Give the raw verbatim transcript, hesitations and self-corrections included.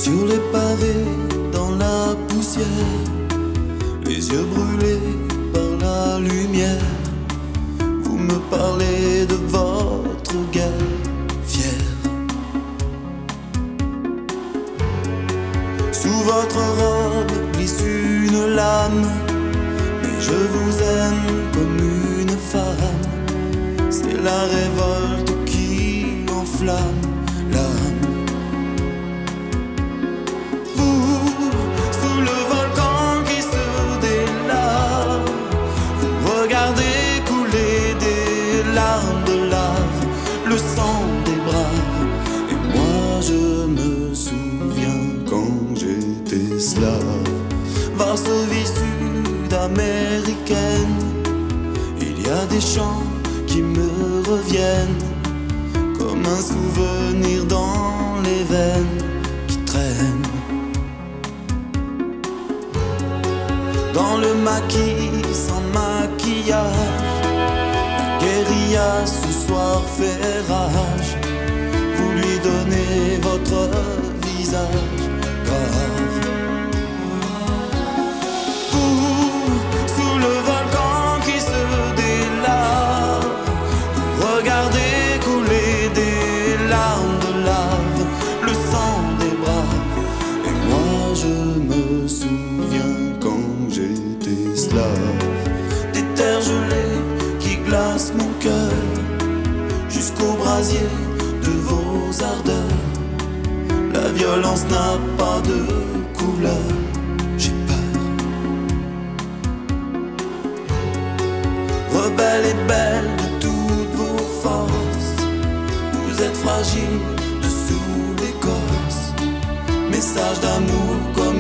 Sur les pavés, dans la poussière, les yeux brûlés par la lumière, vous me parlez de votre guerre fière. Sous votre robe glisse une lame, mais je vous aime comme une femme. C'est la révolte qui enflamme l'âme. De lave, le sang des braves. Et moi je me souviens quand j'étais slave. Varsovie sud-américaine, il y a des chants qui me reviennent comme un souvenir dans les veines qui traînent. Dans le maquis sans maquillage, guérilla ce soir fait rage. Vous lui donnez votre visage grave. Vous, sous le volcan qui se délave, vous regardez couler des larmes de lave, le sang des braves. Et moi je me souviens quand j'étais slave. Des terres gelées qui glacent mon cœur jusqu'au brasier de vos ardeurs. La violence n'a pas de couleur, j'ai peur. Rebelle et belle de toutes vos forces, vous êtes fragile dessous l'écorce. Message d'amour comme